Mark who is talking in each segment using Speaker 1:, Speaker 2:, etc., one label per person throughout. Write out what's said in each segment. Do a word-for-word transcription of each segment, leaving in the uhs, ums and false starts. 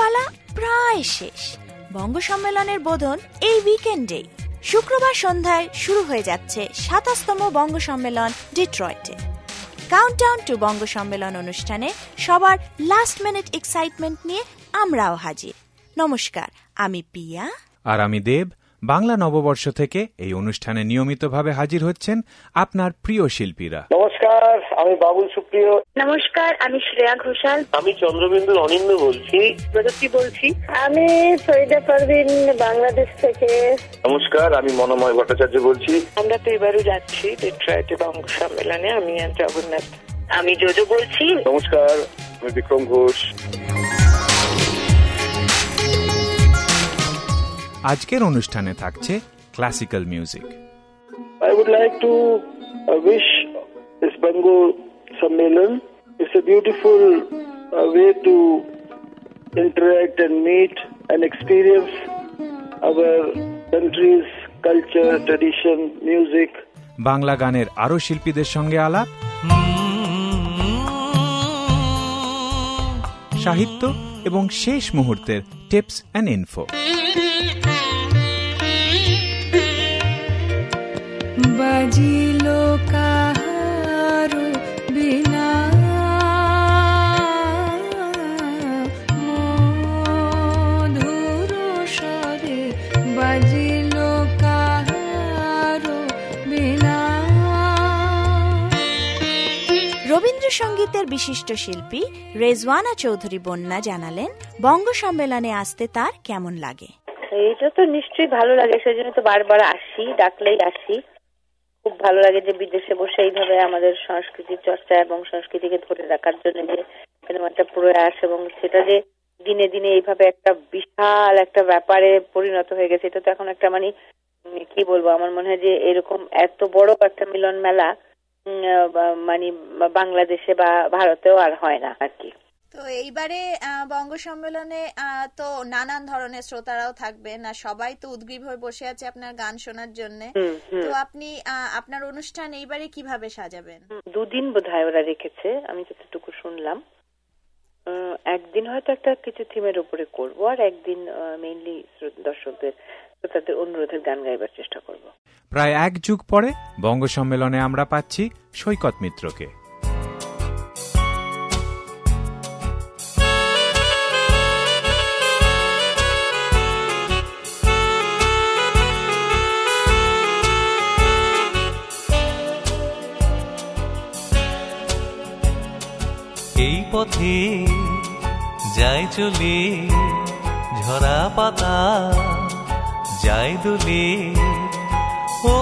Speaker 1: পালা প্রায় শেষ। বঙ্গ সম্মেলনের বোধন এই উইকেন্ডে। শুক্রবার সন্ধ্যায় শুরু হয়ে যাচ্ছে সাতাশতম বঙ্গ সম্মেলন ডিট্রয়েটে। কাউন্টডাউন টু বঙ্গ সম্মেলন অনুষ্ঠানে সবার লাস্ট মিনিট এক্সাইটমেন্ট নিয়ে আমরাও হাজির। নমস্কার, আমি পিয়া
Speaker 2: আর আমি দেব। বাংলা নববর্ষ থেকে এই অনুষ্ঠানে নিয়মিতভাবে হাজির হচ্ছেন আপনার প্রিয় শিল্পীরা।
Speaker 3: নমস্কার, আমি বাবুল সুপ্রিয়।
Speaker 4: নমস্কার, আমি শ্রেয়া ঘোষাল।
Speaker 3: আমি চন্দ্রবিন্দুর অনিন্দ বলছি।
Speaker 4: প্রযুক্তি বলছি।
Speaker 5: আমি ফরিদা পারভিন, বাংলাদেশ থেকে।
Speaker 3: নমস্কার, আমি মনোময় ভট্টাচার্য বলছি।
Speaker 6: আমরা তো এবারও যাচ্ছি ডিট্রয়েটে বঙ্গ সম্মেলনে। আমি আর জগন্নাথ।
Speaker 4: আমি জোজো বলছি।
Speaker 3: নমস্কার, আমি বিক্রম ঘোষ।
Speaker 2: আজকের অনুষ্ঠানে থাকছে classical music.
Speaker 3: I would like to uh, wish this Bongo Sammelan. It's a beautiful uh, way to interact and meet and experience our country's culture, tradition, music.
Speaker 2: Bangla গানের আরো শিল্পীদের সঙ্গে আলাপ, সাহিত্য এবং শেষ মুহূর্তের টিপস অ্যান্ড ইনফো।
Speaker 7: বাজিলো কাহারো বিনা মধুর স্বরে, বাজিলো কাহারো বিনা।
Speaker 1: রবীন্দ্রসঙ্গীতের বিশিষ্ট শিল্পী রেজওয়ানা চৌধুরী বন্যা জানালেন বঙ্গ সম্মেলনে আসতে তার কেমন লাগে।
Speaker 4: এইটা তো নিশ্চয়ই ভালো লাগে, সেজন্য তো বারবার আসি, ডাকলেই আসি। খুব ভালো লাগে যে বিদেশে বসে এইভাবে আমাদের সংস্কৃতির চর্চা এবং সংস্কৃতিকে ধরে রাখার জন্য যে এরকম একটা প্রয়াস, এবং সেটা যে দিনে দিনে এইভাবে একটা বিশাল একটা ব্যাপারে পরিণত হয়ে গেছে। এটা তো এখন একটা মানে কি বলবো, আমার মনে হয় যে এরকম এত বড় একটা মিলন মেলা মানে বাংলাদেশে বা ভারতেও আর হয় না আর কি।
Speaker 1: তো এইবারে বঙ্গ সম্মেলনে তো নানান ধরনের শ্রোতারাও থাকবেন, আর সবাই তো উদগ্রীব হয়ে বসে আছে আপনার গান শোনার জন্য। তো আপনি আপনার অনুষ্ঠান এইবারে কিভাবে সাজাবেন?
Speaker 6: দুদিন বোধহয় ওরা রেখেছে, আমি যতটুকু শুনলাম। একদিন হয়তো একটা কিছু থিমের উপরে করব, আর একদিন মেইনলি দর্শকদের তাদের অনুরোধের গান গাইবার চেষ্টা করব।
Speaker 2: প্রায় এক যুগ পরে বঙ্গ সম্মেলনে আমরা পাচ্ছি সৈকত মিত্রকে।
Speaker 8: এই পথে যায় চলে ঝরা পাতা, যায় দোলে ও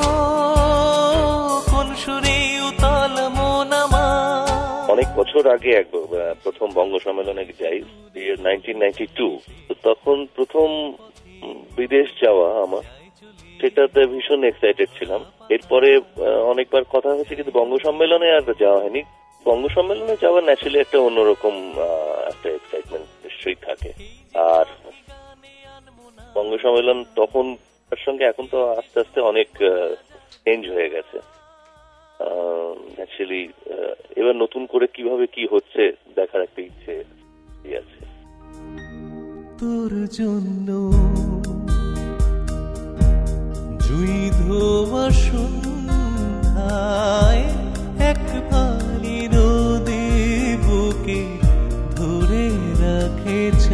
Speaker 8: কোন সুরে উতল মন আমার।
Speaker 3: অনেক বছর আগে এক প্রথম বঙ্গ সম্মেলনে যাই, নাইনটিন নাইনটি টু। তখন প্রথম বিদেশ যাওয়া আমার, সেটাতে ভীষণ এক্সাইটেড ছিলাম। এরপরে অনেকবার কথা হয়েছে, কিন্তু বঙ্গ সম্মেলনে আর যাওয়া হয়নি। বঙ্গ সম্মেলনে যাওয়া ন্যাচারালি একটা অন্যরকম একটা এক্সাইটমেন্ট নিশ্চয়ই থাকে। আর বঙ্গ সম্মেলন তখন তার সঙ্গে এখন তো আস্তে আস্তে অনেক চেঞ্জ হয়ে গেছে। ন্যাচারালি এবার নতুন করে কিভাবে কি হচ্ছে দেখার একটা ইচ্ছে আছে।
Speaker 8: তোর জন্য জুই ধোয়া সন্ধ্যায় এক ভালি নদী বুকে ধরে রাখেছ,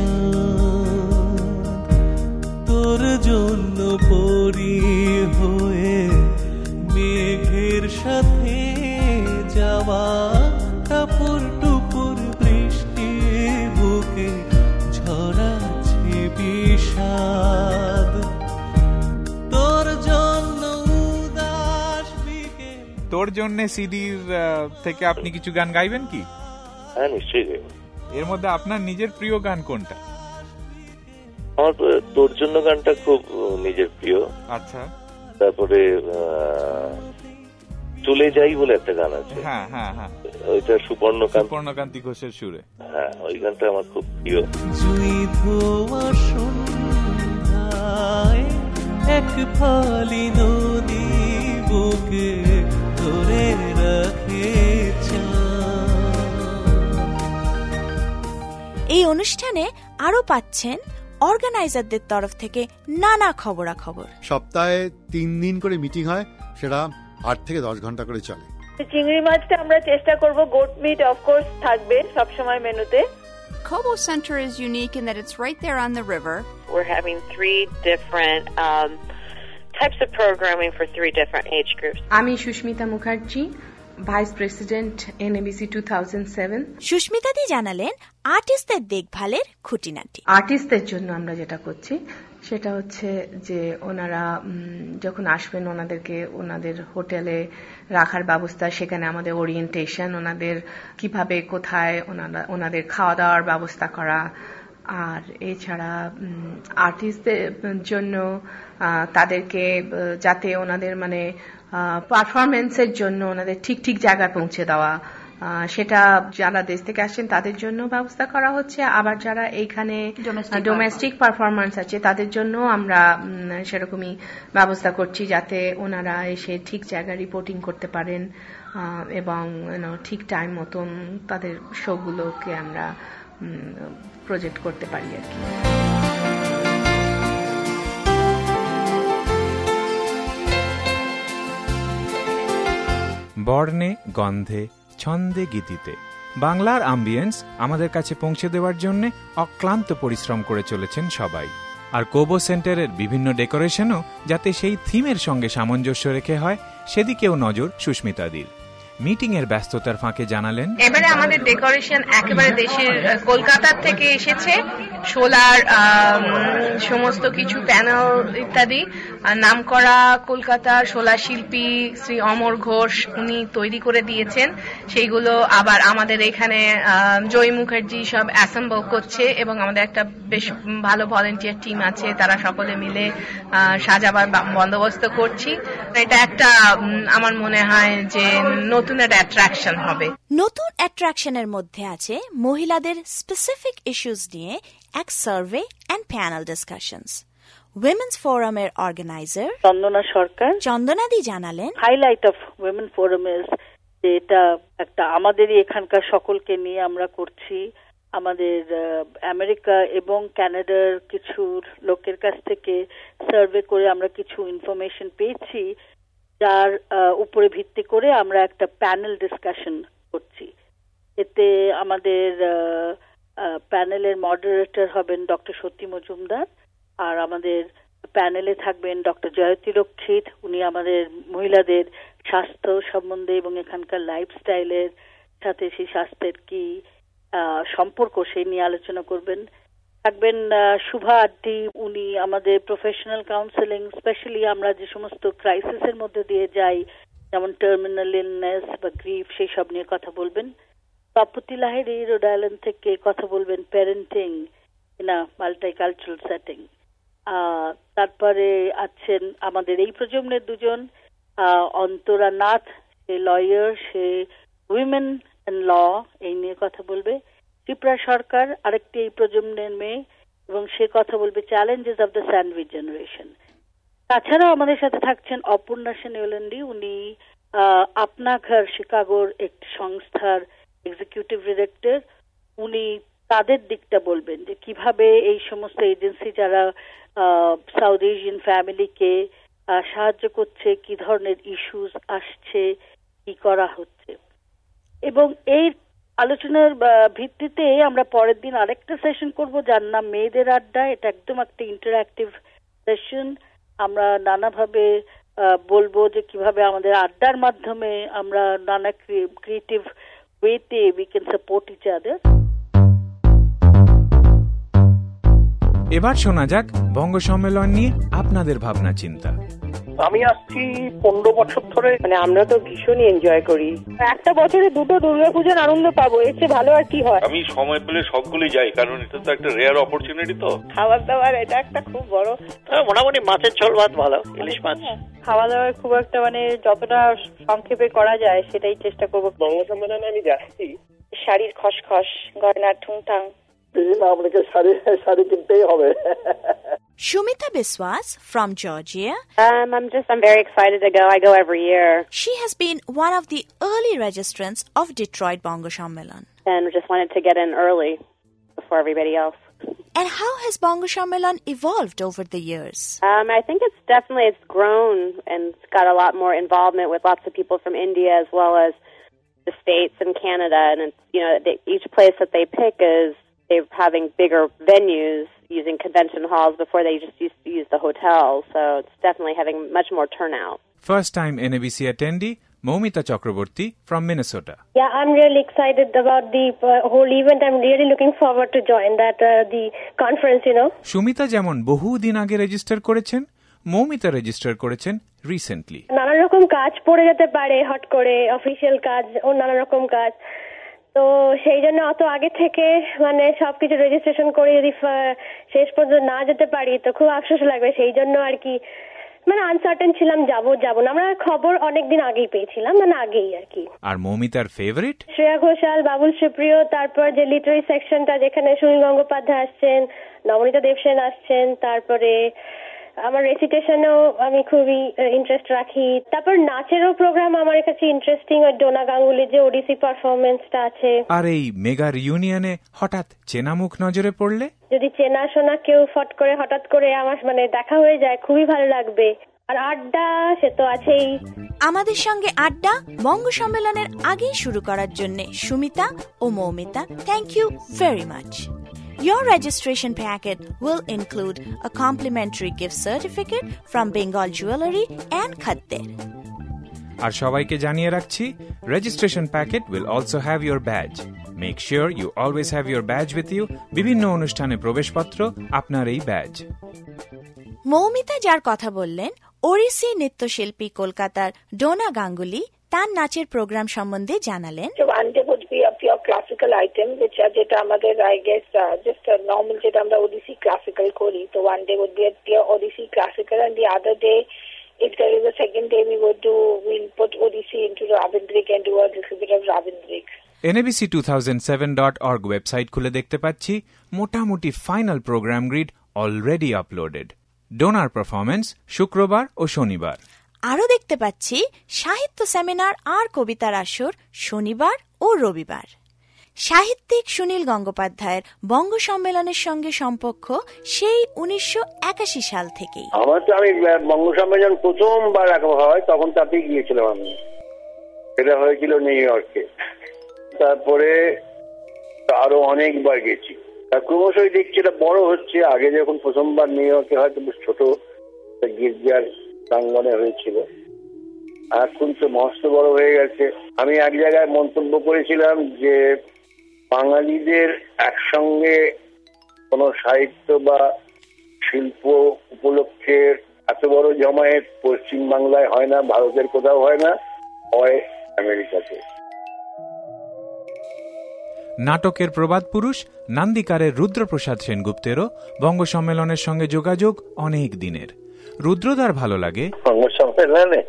Speaker 8: তোর জন্য পরি হয়ে মেঘের সাথে যাওয়া টাপুর টুপুর বৃষ্টি বুকে ঝরাছে বিষাদ, তোর জন্য উদাস বিকেল।
Speaker 2: তোর জন্য সিডির থেকে আপনি কিছু গান গাইবেন কি?
Speaker 3: হ্যাঁ, নিশ্চয়ই গাইব।
Speaker 2: এর মধ্যে আপনার নিজের প্রিয় গান কোনটা?
Speaker 3: আমার তোর জন্য গানটা খুব নিজের প্রিয়।
Speaker 2: আচ্ছা,
Speaker 3: তারপরে চলে যাই বলে একটা গান আছে।
Speaker 2: হ্যাঁ হ্যাঁ হ্যাঁ,
Speaker 3: ওইটা সুবর্ণকান্ত
Speaker 2: সুবর্ণকান্তি ঘোষের সুরে।
Speaker 3: হ্যাঁ, ওই গানটা আমার খুব প্রিয়।
Speaker 8: জুই ধোয়া সন্ধ্যায় এক ফালি নদী বুকে ধরে রাখেছ।
Speaker 1: এই অনুষ্ঠানে আরও পাচ্ছেন অর্গানাইজারদের তরফ থেকে নানা খবরাখবর।
Speaker 9: সপ্তাহে তিন দিন করে মিটিং হয়, সেটা আট থেকে দশ ঘন্টা করে চলে।
Speaker 4: চিংড়ি মাছটা আমরা চেষ্টা করব, গোট মিট অফকোর্স থাকবে সবসময় মেনুতে।
Speaker 10: Cobo Center is unique in that it's right there on the river.
Speaker 11: We're having three different um, types of programming for three different age groups.
Speaker 12: আমি Susmita Mukherjee, vice president NABC two thousand seven.
Speaker 1: Susmita দি জানালেন আর্টিস্টদের দেখভালের খুঁটিনাটি।
Speaker 12: আর্টিস্টদের জন্য আমরা যেটা করছি সেটা হচ্ছে যে ওনারা যখন আসবেন ওনাদেরকে ওনাদের হোটেলে রাখার ব্যবস্থা, সেখানে আমাদের ওরিয়েন্টেশন, ওনাদের কিভাবে কোথায় ওনারা ওনাদের খাওয়া দাওয়ার ব্যবস্থা করা। আর এছাড়া আর্টিস্টদের জন্য তাদেরকে যাতে ওনাদের মানে পারফরমেন্সের জন্য ওনাদের ঠিক ঠিক জায়গায় পৌঁছে দেওয়া, সেটা যারা দেশ থেকে আসছেন তাদের জন্য ব্যবস্থা করা হচ্ছে। আবার যারা এইখানে ডোমেস্টিক পারফরমেন্স আছে তাদের জন্য আমরা সেরকমই ব্যবস্থা করছি, যাতে ওনারা এসে ঠিক জায়গায় রিপোর্টিং করতে পারেন এবং ঠিক টাইম মতন তাদের শোগুলোকে আমরা প্রজেক্ট করতে পারি আর কি।
Speaker 2: বর্ণে গন্ধে ছন্দে গীতিতে বাংলার আম্বিয়েন্স আমাদের কাছে পৌঁছে দেওয়ার জন্য অক্লান্ত পরিশ্রম করে চলেছেন সবাই। আর কোবো সেন্টারের বিভিন্ন ডেকোরেশনও যাতে সেই থিমের সঙ্গে সামঞ্জস্য রেখে হয় সেদিকেও নজর সুস্মিতাদির। মিটিং এর ব্যস্ততার ফাঁকে জানালেন,
Speaker 12: এবারে আমাদের ডেকোরেশন একেবারে দেশের কলকাতা থেকে এসেছে, সোলার সমস্ত কিছু প্যানেল ইত্যাদি নামকরা কলকাতার সোলা শিল্পী শ্রী অমর ঘোষ উনি তৈরি করে দিয়েছেন। সেইগুলো আবার আমাদের এখানে জয় মুখার্জি সব অ্যাসেম্বল করছে এবং আমাদের একটা বেশ ভালো ভলেন্টিয়ার টিম আছে, তারা সকলে মিলে সাজাবার বন্দোবস্ত করছি। এটা একটা আমার মনে হয় যে নতুন অ্যাট্রাকশন হবে।
Speaker 1: নতুন অ্যাট্রাকশনের মধ্যে আছে মহিলাদের স্পেসিফিক ইস্যুস নিয়ে এক survey and panel discussions. Women's ফোরামের অর্গানাইজার
Speaker 4: চন্দনা সরকার
Speaker 1: চন্দনাদি জানালেন,
Speaker 4: highlight of women forum is যে এটা একটা আমাদেরই এখানকার সকলকে নিয়ে আমরা করছি। আমাদের আমেরিকা এবং কানাডার কিছু লোকের কাছ থেকে সার্ভে করে আমরা কিছু ইনফরমেশন পেয়েছি, যার উপরে ভিত্তি করে আমরা একটা প্যানেল ডিসকাশন করছি। এতে আমাদের প্যানেলের মডারেটর হবেন ডক্টর সত্যি মজুমদার, আর আমাদের প্যানেলে থাকবেন ডক্টর জয়তী রক্ষিত। উনি আমাদের মহিলাদের স্বাস্থ্য সম্বন্ধে এবং এখানকার লাইফস্টাইলের সাথে সেই স্বাস্থ্যের কি সম্পর্ক সেই নিয়ে আলোচনা করবেন। থাকবেন শুভা আড্ডি, উনি আমাদের প্রফেশনাল কাউন্সেলিং, স্পেশালি আমরা যে সমস্ত ক্রাইসিসের মধ্যে দিয়ে যাই, যেমন টার্মিনাল ইলনেস বা গ্রিফ, সেই সব নিয়ে কথা বলবেন। তপতি লাহিড়ী রোড আইল্যান্ড থেকে কথা বলবেন parenting in a multicultural setting. তারপরে আছেন আমাদের এই প্রজন্মের দুজন, অন্তরা নাথ, সে লয়ার, সে উইমেন অ্যান্ড ল, এই নিয়ে কথা বলবে। ত্রিপুরা সরকার আরেকটি এই প্রজন্মের মেয়ে এবং সে কথা বলবে challenges of the sandwich generation. তাছাড়াও আমাদের সাথে থাকছেন অপর্ণা সেন ইউলেন্ডি, উনি আপনা ঘর শিকাগোর একটি সংস্থার এক্সিকিউটিভ ডিরেক্টর। উনি তাদের দিকটা বলবেন যে কিভাবে এই সমস্ত এজেন্সি যারা সাউথ এশিয়ান ফ্যামিলিকে সাহায্য করছে, কি ধরনের ইস্যুস আসছে, কি করা হচ্ছে। এবং এই আলোচনার ভিত্তিতে আমরা পরের দিন আরেকটা সেশন করব, যার নাম মেয়েদের আড্ডা। এটা একদম একটা ইন্টারঅ্যাক্টিভ সেশন। আমরা নানাভাবে বলবো যে কিভাবে আমাদের আড্ডার মাধ্যমে আমরা নানা ক্রিয়েটিভ ওয়েতে we can support each other.
Speaker 2: এবার শোনা যাক বঙ্গ সম্মেলন নিয়ে আপনাদের ভাবনা চিন্তা।
Speaker 13: আমি আসছি পনেরো বছর ধরে,
Speaker 6: মানে আমরা তো ভীষণই এনজয় করি।
Speaker 5: একটা বছরে দুটো দুর্গাপূজার আনন্দ পাবো, এর চেয়ে ভালো আর কি হয়।
Speaker 14: আমি সময় পেলে সবগুলোই যাই, কারণ এটা তো একটা রেয়ার অপরচুনিটি। তো
Speaker 5: খাবার দাবার এটা একটা খুব বড়,
Speaker 13: মোটামুটি মাছের ঝোল ভাত ভালো, ইলিশ মাছ।
Speaker 5: খাওয়া দাওয়ার খুব একটা মানে যতটা সংক্ষেপে করা যায় সেটাই চেষ্টা করবো।
Speaker 13: বঙ্গ সম্মেলনে আমি যাচ্ছি,
Speaker 5: শাড়ির খসখস, গয়নার ঠুংঠাং,
Speaker 13: আপনাকে শাড়ি শাড়ি কিনতেই হবে।
Speaker 1: Shumita Biswas from Georgia.
Speaker 15: Um, I'm just, I'm very excited to go. I go every year.
Speaker 1: She has been one of the early registrants of Detroit Bongo Sammelan.
Speaker 15: And just wanted to get in early before everybody else.
Speaker 1: And how has Bongo Sammelan evolved over the years?
Speaker 15: Um, I think it's definitely it's grown and it's got a lot more involvement with lots of people from India as well as the States and Canada. And it's, you know, they, each place that they pick is they're having bigger venues using convention halls before they just used to use the hotels. So it's definitely having much more turnout.
Speaker 2: First time N A B C attendee, Moumita Chakraborty from Minnesota.
Speaker 16: Yeah, I'm really excited about the uh, whole event. I'm really looking forward to join that, uh, the conference, you know.
Speaker 2: Sumita যেমন বহুদিন আগে register করেছেন, Moumita register করেছেন recently.
Speaker 16: নানা রকম কাজ পড়ে যেতে পারে হট করে, অফিসিয়াল কাজ ও নানা রকম কাজ, তো সেই জন্য অত আগে থেকে মানে সবকিছু রেজিস্ট্রেশন করে যদি শেষ পর্যন্ত না যেতে পারি তো খুব আফসোস লাগবে। সেই জন্য আর কি মানে আনসার্টেন ছিলাম, যাবো যাবো না। আমরা খবর অনেকদিন আগেই পেয়েছিলাম, মানে আগেই আর কি।
Speaker 2: আর মৌমিতার ফেভারিট
Speaker 16: শ্রেয়া ঘোষাল, বাবুল সুপ্রিয়, তারপর যে লিটারি সেকশনটা যেখানে সুনীল গঙ্গোপাধ্যায় আসছেন, নবনীতা দেবসেন আসছেন, তারপরে আমার রেসিটেশনেও আমি খুবই ইন্টারেস্ট রাখি। তারপর নাচেরও প্রোগ্রাম আমার কাছে ইন্টারেস্টিং, ওই ডোনা গাঙ্গুলির যে ওডিসি পারফরমেন্সটা আছে।
Speaker 2: আর এই মেগা রিউনিয়নে হঠাৎ চেনা মুখ নজরে পড়লে,
Speaker 16: যদি চেনা শোনা কেউ ফট করে হঠাৎ করে আমার মানে দেখা হয়ে যায় খুবই ভালো লাগবে। আর আড্ডা সে তো আছেই।
Speaker 1: আমাদের সঙ্গে আড্ডা বঙ্গ সম্মেলনের আগেই শুরু করার জন্য সুমিতা ও Moumita, thank you very much. Your registration packet will include a complimentary gift certificate from Bengal Jewelry and Khatter.
Speaker 2: আর সবাইকে জানিয়ে রাখছি, registration packet will also have your badge. Make sure you always have your badge with you. বিভিন্ন অনুষ্ঠানে প্রবেশপত্র আপনার এই badge.
Speaker 1: Moumita যার কথা বললেন, ওড়িশি নৃত্যশিল্পী কলকাতার ডোনা গাঙ্গুলি তার নাচের প্রোগ্রাম সম্বন্ধে জানালেন।
Speaker 17: One day would be a pure classical item, which যেটা আমাদের I guess uh, just a normal যেটা আমরা ওডিসি classical করি, so one day would be a pure Odissi classical, and the other day, if there is a second day, we would do we'll put Odissi into Rabindrik and do a little bit of Rabindrik.
Speaker 2: N A B C two thousand seven dot org website খুলে দেখতে পাচ্ছি মোটামুটি final program grid already uploaded. Donor performance শুক্রবার ও শনিবার।
Speaker 1: আরও দেখতে পাচ্ছি সাহিত্য সেমিনার আর কবিতার আসর শনিবার ও রবিবার। সাহিত্যিক সুনীল গঙ্গোপাধ্যায়ের বঙ্গ সম্মেলনের সঙ্গে সম্পর্ক সেই উনিশশো একাশি সাল থেকেই।
Speaker 13: আমার তো আমি বঙ্গ সম্মেলন প্রথমবার হয় তখন তাতে গিয়েছিলাম আমি, এটা হয়েছিল নিউ ইয়র্কে। তারপরে আরো অনেকবার গেছি, আর ক্রমশই দেখছি এটা বড় হচ্ছে। আগে যখন প্রথমবার নিউ ইয়র্কে হয়তো ছোট গির্জার প্রাঙ্গনে হয়েছিল, এখন তো মস্ত বড় হয়ে গেছে। আমি এক জায়গায় মন্তব্য করেছিলাম যে বাঙালিদের একসঙ্গে কোন সাহিত্য বা শিল্প উপলক্ষে এত বড় জমায়েত পশ্চিম বাংলায় হয় না, ভারতের কোথাও হয় না, হয় আমেরিকাতে।
Speaker 2: নাটকের প্রবাদ পুরুষ নান্দিকারের রুদ্রপ্রসাদ সেনগুপ্তেরও বঙ্গ সম্মেলনের সঙ্গে যোগাযোগ অনেক দিনের। রুদ্রদার ভালো লাগে
Speaker 13: বঙ্গ সম্মেলনে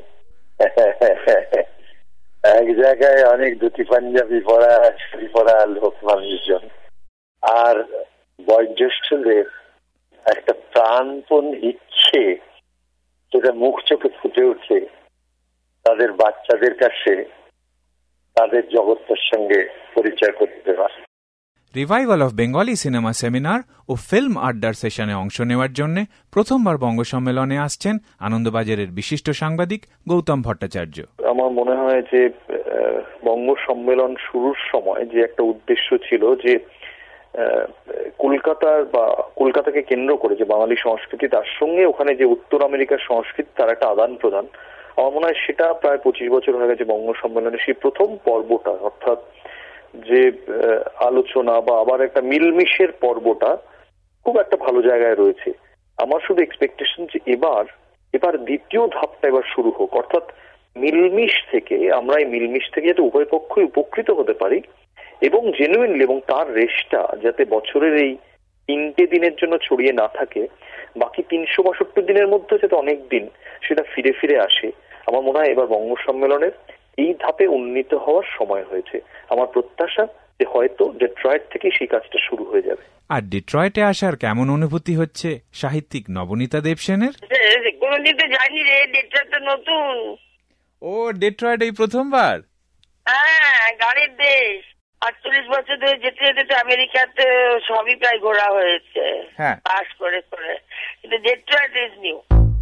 Speaker 13: এক জায়গায় অনেক ধুতি পাঞ্জাবি পরা শাড়ি পরা লোক মানুষজন, আর বয়োজ্যেষ্ঠদের একটা প্রাণপণ ইচ্ছে যেটা মুখ চোখে ফুটে ওঠে তাদের বাচ্চাদের কাছে তাদের জগতের সঙ্গে পরিচয় করতে পারে।
Speaker 2: Revival of Bengali cinema seminar ও ফিল্ম আড্ডার সেশনে অংশ নেওয়ার জন্য প্রথমবার বঙ্গ সম্মেলনে আসছেন আনন্দবাজারের বিশিষ্ট সাংবাদিক গৌতম ভট্টাচার্য।
Speaker 18: আমার মনে হয় যে বঙ্গ সম্মেলন শুরুর সময় যে একটা উদ্দেশ্য ছিল যে কলকাতার বা কলকাতাকে কেন্দ্র করে যে বাঙালি সংস্কৃতি, তার সঙ্গে ওখানে যে উত্তর আমেরিকার সংস্কৃতি, তার একটা আদান প্রদান। আমার মনে হয় সেটা প্রায় পঁচিশ বছর হয়ে গেছে বঙ্গ সম্মেলনে সেই প্রথম পর্বটা, অর্থাৎ যে আলোচনা বা আবার একটা মিলমিশের পর্বটা খুব একটা ভালো জায়গায় রয়েছে। আমার শুধু এক্সপেকটেশন যে এবার এবার দ্বিতীয় ধাপটা এবার শুরু হোক, অর্থাৎ মিলমিশ থেকে আমরা এই মিলমিশ থেকে যাতে উভয় পক্ষই উপকৃত হতে পারি এবং জেনুইনলি, এবং তার রেশটা যাতে বছরের এই তিনটে দিনের জন্য ছড়িয়ে না থাকে, বাকি তিনশো বাষট্টি দিনের মধ্যে যাতে অনেক দিন সেটা ফিরে ফিরে আসে। আমার মনে হয় এবার বঙ্গ সম্মেলনের এই ধাপে উন্নীত হওয়ার সময় হয়েছে। আমার প্রত্যাশা যে হয়তো ডেট্রয়েট থেকে সেই কাজটা শুরু হয়ে যাবে।
Speaker 2: আর ডেট্রয়েটে আসার কেমন অনুভূতি হচ্ছে সাহিত্যিক নবনীতা দেবসেনের?
Speaker 19: কোনদিন তো জানি রে, ডেট্রয়েট তো নতুন।
Speaker 2: ও, ডেট্রয়েট এই প্রথমবার?
Speaker 19: হ্যাঁ, গানের দেশ। আটচল্লিশ বছর ধরে যেতে যেতে তো আমেরিকাতে সবই প্রায় ঘোরা হয়েছে,
Speaker 2: হ্যাঁ,
Speaker 19: পাস করে করে, কিন্তু ডেট্রয়েট ইজ নিউ।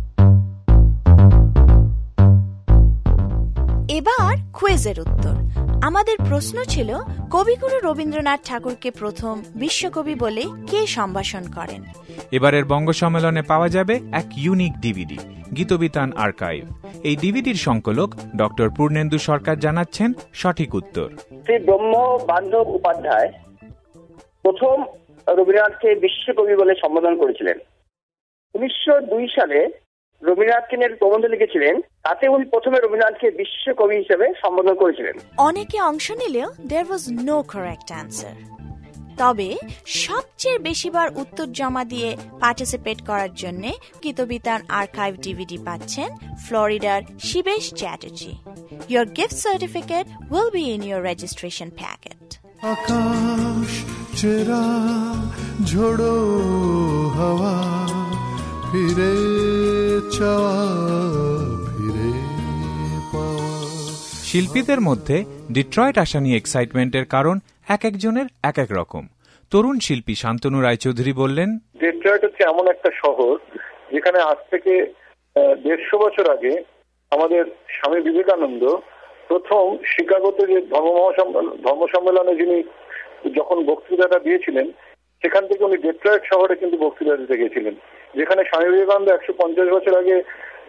Speaker 1: এবার কুইজের উত্তর। আমাদের প্রশ্ন ছিল, কবিগুরু রবীন্দ্রনাথ ঠাকুরকে প্রথম বিশ্বকবি বলে কে সম্ভাষণ করেন?
Speaker 2: এবারের বঙ্গ সম্মেলনে পাওয়া যাবে এক ইউনিক ডিভিডি, গীতবিতান আর্কাইভ। এই ডিভিডির সংকলক ডক্টর পূর্ণেন্দু সরকার জানাচ্ছেন সঠিক উত্তর।
Speaker 20: শ্রী ব্রহ্ম বান্ধব উপাধ্যায় প্রথম রবীন্দ্রনাথকে বিশ্বকবি বলে সম্বোধন করেছিলেন। উনিশশো দুই সালে রবীন্দ্রনাথকে নিয়ে প্রবন্ধ লিখেছিলেন, তাতে উনি প্রথমে রবীন্দ্রনাথকে বিশ্বকবি হিসেবে সম্বোধন করেছিলেন।
Speaker 1: অনেকে অংশ নিলেও there was no correct answer। তবে সবচেয়ে বেশিবার উত্তর জমা দিয়ে পার্টিসিপেট করার জন্য গীতবিতান আর্কাইভ ডিভিডি পাচ্ছেন ফ্লোরিডার শিবেশ Chatterjee. Your gift certificate will be in your registration packet.
Speaker 21: আকাশ চেরা ঝোড়ো হাওয়া ফিরে চাওয়া ফিরে পাওয়া।
Speaker 2: শিল্পীদের মধ্যে ডিট্রয়েট আসা নিয়ে এক্সাইটমেন্টের কারণ এক একজনের এক এক রকম। তরুণ শিল্পী শান্তনু রায়চৌধুরী বললেন,
Speaker 22: ডিট্রয়েট হচ্ছে এমন একটা শহর যেখানে আজ থেকে দেড়শো বছর আগে আমাদের স্বামী বিবেকানন্দ প্রথম শিকাগোতে যে ধর্ম ধর্ম সম্মেলনে যিনি যখন বক্তৃতাটা দিয়েছিলেন, সেখান থেকে উনি ডিট্রয়েট শহরে কিন্তু বক্তৃতা দিতে গেছিলেন, যেখানে স্বামী বিবেকানন্দ একশো পঞ্চাশ বছর আগে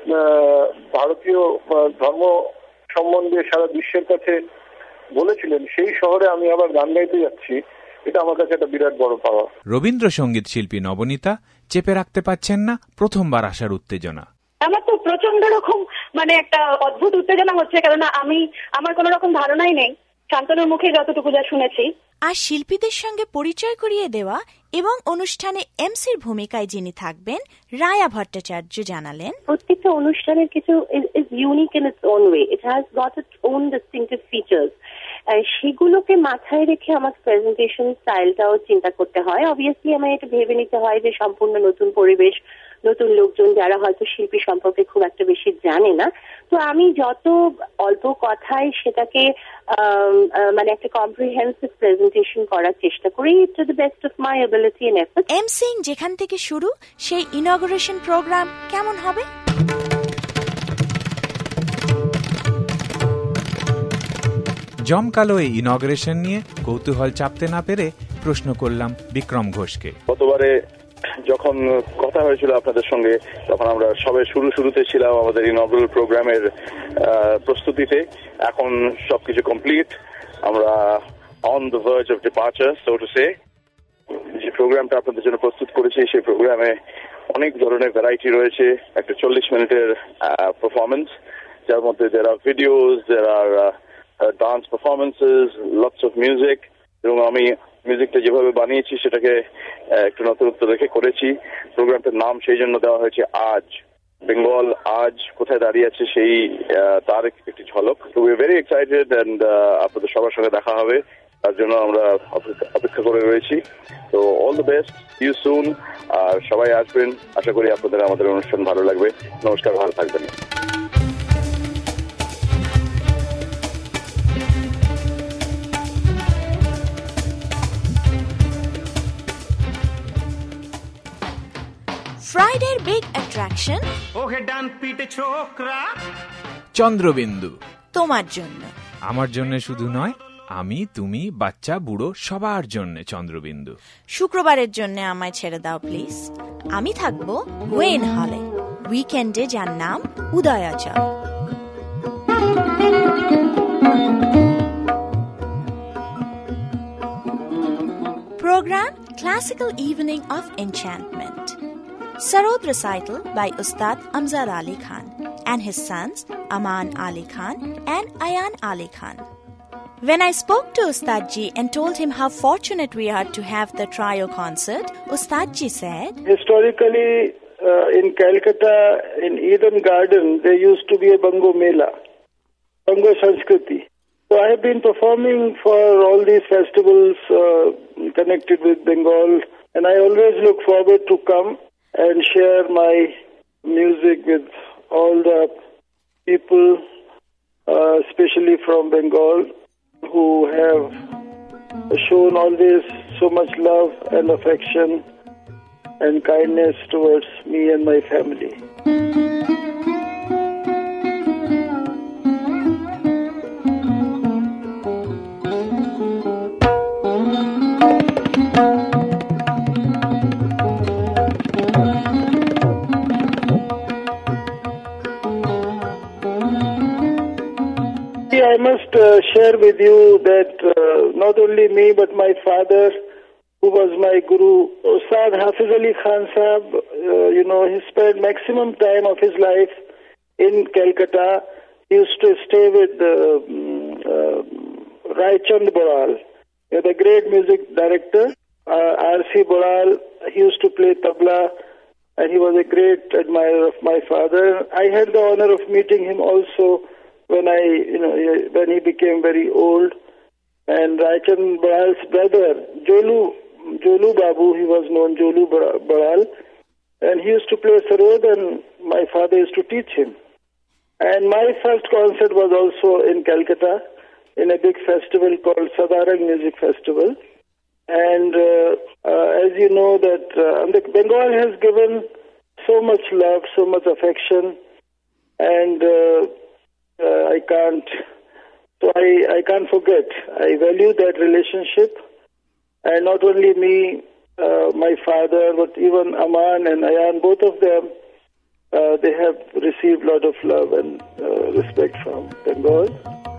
Speaker 22: ভারতীয় ধর্ম সম্বন্ধে সারা বিশ্বের কাছে বলেছিলেন। সেই শহরে আমি আবার গান গাইতে যাচ্ছি, এটা আমার কাছে একটা বিরাট বড় পাওয়া।
Speaker 2: রবীন্দ্রসঙ্গীত শিল্পী নবনীতা চেপে রাখতে পারছেন না প্রথমবার আসার উত্তেজনা।
Speaker 23: আমার তো প্রচন্ড রকম মানে একটা অদ্ভুত উত্তেজনা হচ্ছে, কেননা আমি আমার কোনো রকম ধারণাই নেই, শান্তনুর মুখে যতটুকু যা শুনেছি।
Speaker 1: আর শিল্পীদের সঙ্গে পরিচয় করিয়ে দেওয়া এবং অনুষ্ঠানে এমসির ভূমিকায় যিনি থাকবেন রায়া ভট্টাচার্য জানালেন,
Speaker 24: প্রত্যেকটা অনুষ্ঠানের কিছু is unique in its own way, it has got its own distinctive features. সেগুলোকে মাথায় রেখে আমার প্রেজেন্টেশন স্টাইলটাও চিন্তা করতে হয়। অবভিয়াসলি আমার এটা ভেবে নিতে হয় যে সম্পূর্ণ নতুন পরিবেশ, নতুন লোকজন যারা হয়তো শিল্পী সম্পর্কে খুব একটা বেশি জানে না, তো আমি যত অল্প কথায় সেটাকে মানে একটা কম্প্রিহেন্সিভ প্রেজেন্টেশন করার চেষ্টা করি to the best of my ability and effort.
Speaker 1: Emceeing যেখান থেকে শুরু, সেই ইনঅগ্রেশন প্রোগ্রাম কেমন হবে?
Speaker 2: জমকালো এই ইনঅগ্রেশন নিয়ে কৌতূহল চাপতে না পেরে প্রশ্ন করলাম বিক্রম ঘোষকে।
Speaker 18: গতবারে যখন কথা হয়েছিল আপনাদের সঙ্গে, তখন আমরা সবে শুরু শুরুতে ছিলাম আমাদের ইনঅগ্রাল প্রোগ্রামের প্রস্তুতিতে। এখন সবকিছু কমপ্লিট, আমরা on the verge of departure so to say. যে প্রোগ্রামটা আপনাদের জন্য প্রস্তুত করেছি, সেই প্রোগ্রামে অনেক ধরনের ভ্যারাইটি রয়েছে। একটা চল্লিশ মিনিটের পারফরমেন্স, যার মধ্যে there are videos, there are dance performances, lots of music. এবং আমি মিউজিকটা যেভাবে বানিয়েছি সেটাকে একটু নতুনত্ব রেখে করেছি। প্রোগ্রামটার নাম সেই জন্য দেওয়া হয়েছে আজ, বেঙ্গল আজ কোথায় দাঁড়িয়ে আছে সেই তার একটি ঝলক। তো we are very excited and আপনাদের সবার সঙ্গে দেখা হবে, তার জন্য আমরা অপেক্ষা করে রয়েছি। তো all the best, you soon. আর সবাই আসবেন, আশা করি আপনাদের আমাদের অনুষ্ঠান ভালো লাগবে। নমস্কার, ভালো থাকবেন।
Speaker 1: ফ্রাইডের বিগ অ্যাট্রাকশন
Speaker 8: ওহে ডান পিটে ছোকরা
Speaker 2: চন্দ্রবিন্দু,
Speaker 1: তোমার জন্য,
Speaker 2: আমার জন্য শুধু নয়, আমি তুমি বাচ্চা বুড়ো সবার জন্য চন্দ্রবিন্দু।
Speaker 1: শুক্রবারের জন্য আমায় ছেড়ে দাও প্লিজ। আমি থাকবো ওয়েন হলে উইকেন্ডে, যার নাম Udayachal. Program Classical Evening of Enchantment. Sarod recital by Ustad Amzad Ali Khan and his sons Aman Ali Khan and Ayan Ali Khan. When I spoke to Ustadji and told him how fortunate we are to have the trio concert, Ustadji said,
Speaker 25: historically uh, in Calcutta, in Eden Garden, there used to be a Bango Mela, Bango Sanskriti. So I have been performing for all these festivals uh, connected with Bengal, and I always look forward to come and share my music with all the people, uh, especially from Bengal, who have shown always so much love and affection and kindness towards me and my family. I must uh, share with you that uh, not only me but my father, who was my guru, Ustad Hafiz Ali Khan Sahab, uh, you know, he spent maximum time of his life in Calcutta. He used to stay with uh, uh, Rai Chand Boral, the great music director. Uh, R C Boral, he used to play tabla, and he was a great admirer of my father. I had the honor of meeting him also when I, you know, when he became very old. And Raichand Baral's brother, Jolu, Jolu Babu, he was known Jolu Baral, and he used to play sarod, and my father used to teach him. And my first concert was also in Calcutta, in a big festival called Sadarang Music Festival. And uh, uh, as you know that uh, the Bengal has given so much love, so much affection, and uh, Uh, I can't, so I, I can't forget. I value that relationship, and not only me, uh, my father, but even Aman and Ayan, both of them, uh, they have received a lot of love and uh, respect from Bengal.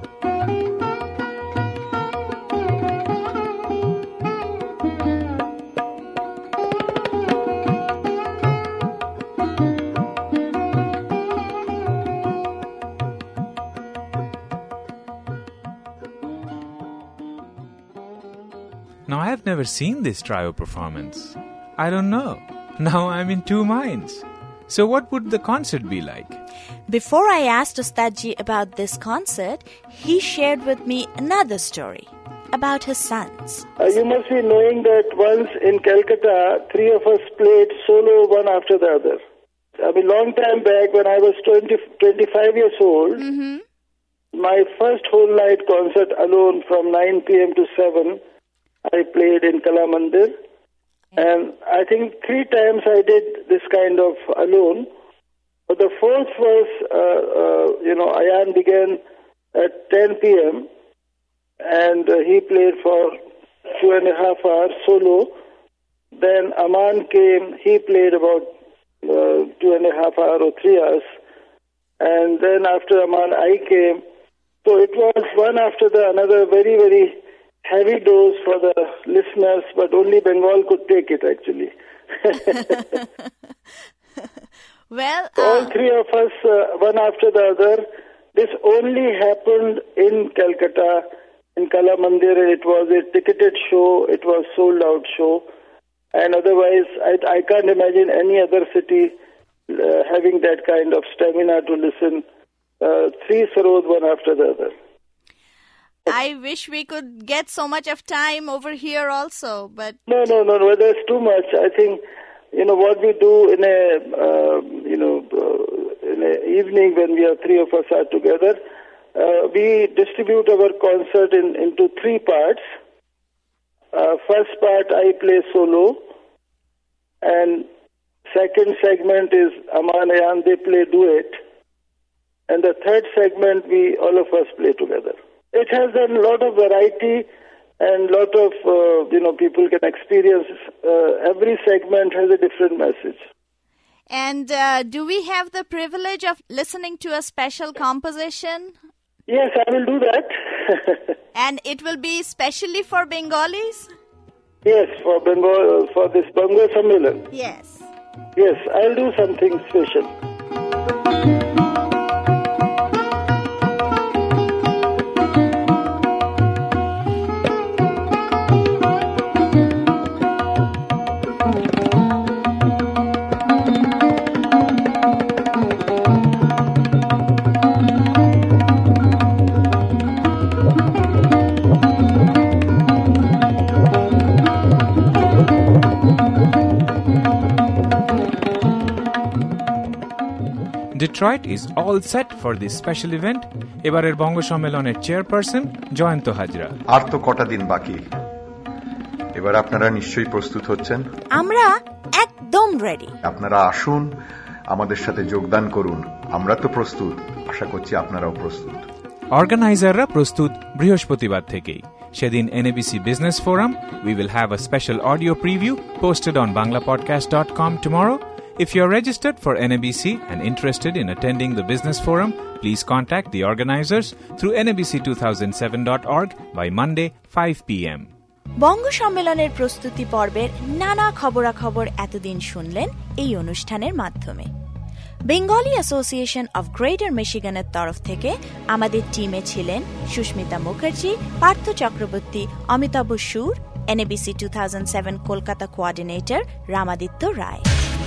Speaker 2: Now, I have never seen this trio performance. I don't know. Now I'm in two minds. So what would the concert be like?
Speaker 1: Before I asked Ustadji about this concert, he shared with me another story about his sons.
Speaker 25: Uh, you must be knowing that once in Calcutta, three of us played solo one after the other. I mean, long time back when I was twenty, twenty-five years old, mm-hmm. my first whole night concert alone from nine p.m. to seven, I played in Kala Mandir, and I think three times I did this kind of alone. But the fourth was, uh, uh, you know, Ayan began at ten p.m. and uh, he played for two and a half hours solo. Then Aman came, he played about uh, two and a half hours or three hours. And then after Aman, I came. So it was one after the another, very, very heavy dose for the listeners, but only Bengal could take it, actually.
Speaker 1: Well,
Speaker 25: uh, all three of us, uh, one after the other. This only happened in Calcutta, in Kala Mandir. It was a ticketed show. It was sold out show. And otherwise, I, I can't imagine any other city uh, having that kind of stamina to listen. Uh, three sarod, one after the other.
Speaker 1: I wish we could get so much of time over here also, but...
Speaker 25: No, no, no, no, there's too much. I think, you know, what we do in a, uh, you know, uh, in an evening when we are three of us are together, uh, we distribute our concert in, into three parts. Uh, first part, I play solo, and second segment is Aman Ayan, they play duet, and the third segment, we, all of us play together. It has a lot of variety and lot of, uh, you know, people can experience. Uh, every segment has a different message.
Speaker 1: And uh, do we have the privilege of listening to a special composition?
Speaker 25: Yes, I will do that.
Speaker 1: And it will be specially for Bengalis?
Speaker 25: Yes, for Bengal, for this Bango Sammelan.
Speaker 1: Yes.
Speaker 25: Yes, I'll do something special.
Speaker 2: Detroit is all set for this special event. এবারের বঙ্গ সম্মেলনের chairperson Jayanta Hazra.
Speaker 3: আর তো কটা দিন বাকি, এবার আপনারা নিশ্চয়ই প্রস্তুত হচ্ছেন।
Speaker 1: আমরা একদম রেডি।
Speaker 3: আপনারা আসুন, আমাদের সাথে যোগদান করুন। আমরা তো প্রস্তুত, আশা করছি আপনারাও প্রস্তুত।
Speaker 2: অর্গানাইজাররা প্রস্তুত বৃহস্পতিবার থেকেই। সেদিন N A B C Business Forum. We will have a special audio preview posted on bangla podcast dot com tomorrow. If you are registered for N A B C and interested in attending the Business Forum, please contact the organizers through N A B C two thousand seven dot org by Monday five p m
Speaker 1: বঙ্গ সম্মেলনের প্রস্তুতি পর্বের নানা খবরাখবর এতদিন শুনলেন এই অনুষ্ঠানের মাধ্যমে। বেঙ্গলি অ্যাসোসিয়েশন অফ গ্রেটার মিশিগানের তরফ থেকে আমাদের টিমে ছিলেন সুস্মিতা মুখার্জি, পার্থ চক্রবর্তী, অমিতাভ সুর, N A B C two thousand seven Kolkata coordinator Ramaditya Roy.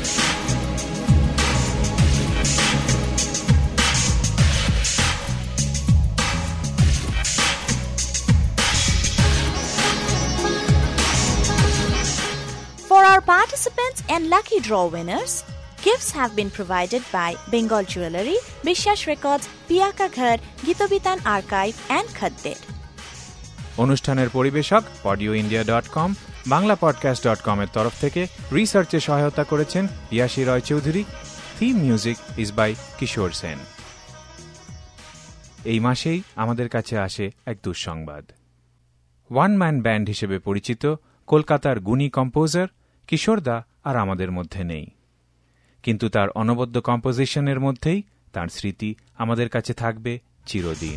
Speaker 1: For our participants and lucky draw winners, gifts have been provided by Bengal Jewellery, Bishyash Records, Piyaka Ghar, Gitobitan Archive and Khadder.
Speaker 2: অনুষ্ঠানের পরিবেশক audio India dot com, Bangla podcast dot com এর তরফ থেকে রিসার্চে সহায়তা করেছেন Yashi Roy Chowdhury. Theme music is by Kishore Sen. এই মাসেই আমাদের কাছে আসে এক দুঃসংবাদ। ওয়ান ম্যান ব্যান্ড হিসেবে পরিচিত কলকাতার গুণী কম্পোজার কিশোরদা আর আমাদের মধ্যে নেই, কিন্তু তার অনবদ্য কম্পোজিশনের মধ্যেই তার স্মৃতি আমাদের কাছে থাকবে চিরদিন।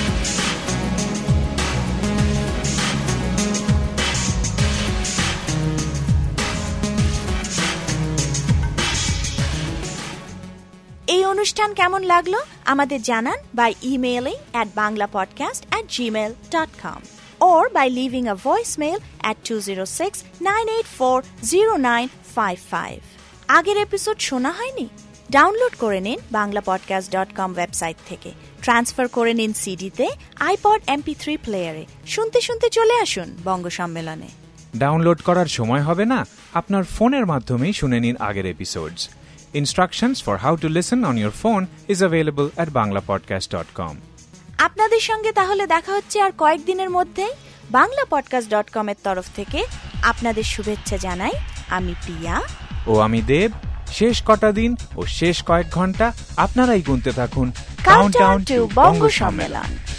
Speaker 1: এই অনুষ্ঠান কেমন লাগলো আমাদের জানান by emailing at banglapodcast at gmail dot com or by leaving a voicemail at two zero six nine eight four zero nine five five. আগের এপিসোড শোনা হয়নি? ডাউনলোড করে নিন Bangla podcast dot com website থেকে, ট্রান্সফার করে নিন সিডিতে, iPod M P three প্লেয়ারে, শুনতে শুনতে চলে আসুন বঙ্গ সম্মেলনে।
Speaker 2: ডাউনলোড করার সময় হবে না? আপনার ফোনের মাধ্যমেই শুনে নিন আগের episodes. Instructions for how to listen on your phone is available at bangla podcast dot com.
Speaker 1: আপনাদের সঙ্গে তাহলে দেখা হচ্ছে আর কয়েকদিনের মধ্যেই। বাংলা পডকাস্ট ডট কম এর তরফ থেকে আপনাদের শুভেচ্ছা জানাই আমি পিয়া
Speaker 2: ও আমি দেব। শেষ কটা দিন ও শেষ কয়েক ঘন্টা আপনারাই গুনতে থাকুন
Speaker 1: কাউন্টডাউন টু বঙ্গ সম্মেলন।